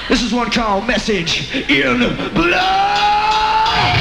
This is one called Message in Blood.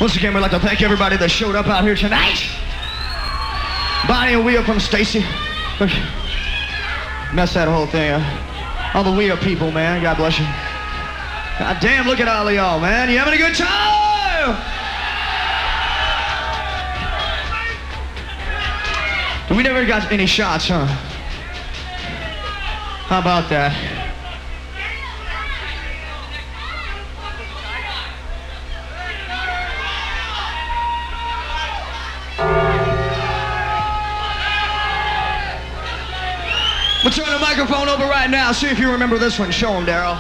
Once again, we'd like to thank everybody that showed up out here tonight. Bonnie and Wheel from Stacy. Messed that whole thing up. All the Wheel people, man. God bless you. God damn, look at all of y'all, man. You having a good time? We never got any shots, huh? How about that? We'll turn the microphone over right now. See if you remember this one. Show him, Daryl.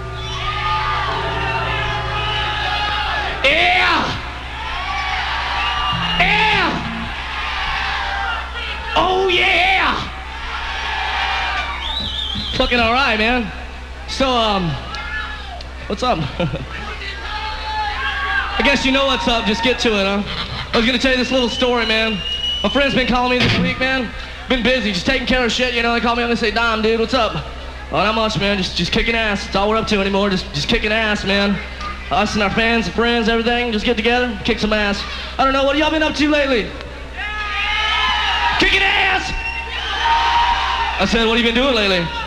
Yeah! Yeah! Oh, yeah! Fucking all right, man. So, what's up? I guess you know what's up. Just get to it, huh? I was gonna tell you this little story, man. My friend's been calling me this week, man. Been busy, just taking care of shit, you know. They call me up and they say, Dom, dude, what's up? Oh, not much, man. Just kicking ass. That's all we're up to anymore. Just kicking ass, man. Us and our fans and friends, everything. Just get together, kick some ass. I don't know. What have y'all been up to lately? Kicking ass! I said, what have you been doing lately?